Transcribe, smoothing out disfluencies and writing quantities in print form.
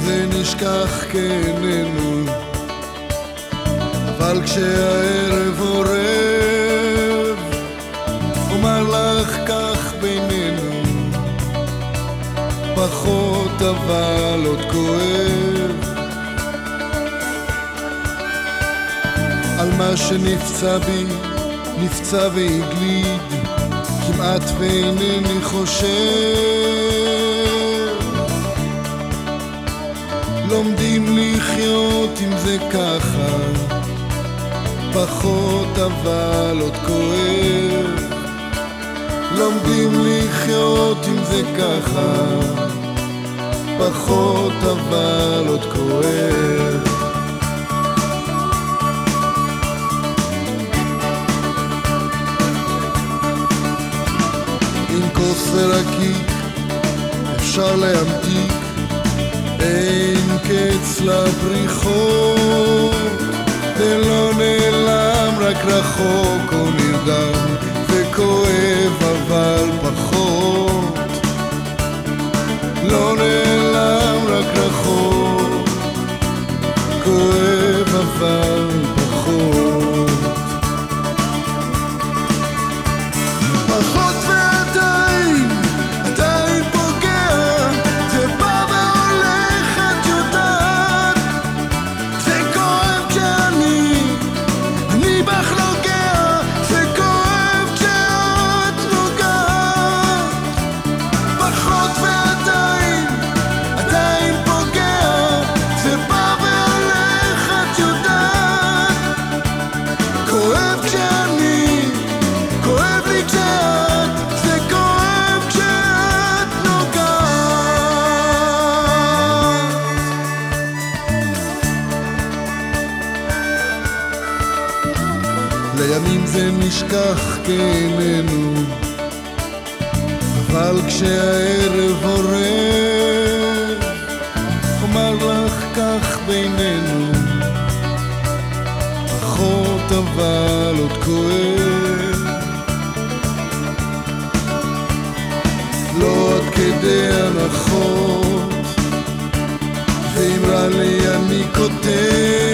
זה נשכח כאיננו, אבל כשהערב עורב אומר לך כך בינינו, פחות אבל עוד כואב על מה שנפצע בי, נפצע והגליד, כמעט ואינני חושב. לומדים לחיות עם זה ככה, פחות אבל עוד כואב. לומדים לחיות עם זה ככה, פחות אבל עוד כואב. עם כוס ורקיק אפשר להמתיק, אין קץ לפריחות, זה לא נעלם, רק רחוק או נרדם, וכואב אבל פחות. לא נעלם, רק רחוק, כואב אבל פחות. פחות ועדיין, עדיין פוגע, זה בא והולך, את יודעת. זה כואב כשאני בך נוגע, זה כואב כשאת נוגעת. פחות ועדיין, עדיין פוגע, זה בא והולך, את יודעת. כואב כשאני, כואב לי כשאת, זה כואב כשאת נוגעת. לימים זה נשכח כאיננו, אבל כשהערב עורב אומר לך כך בינינו, פחות אבל עוד כואב. לא עד כדי הנחות, ואם רע לי אני כותב,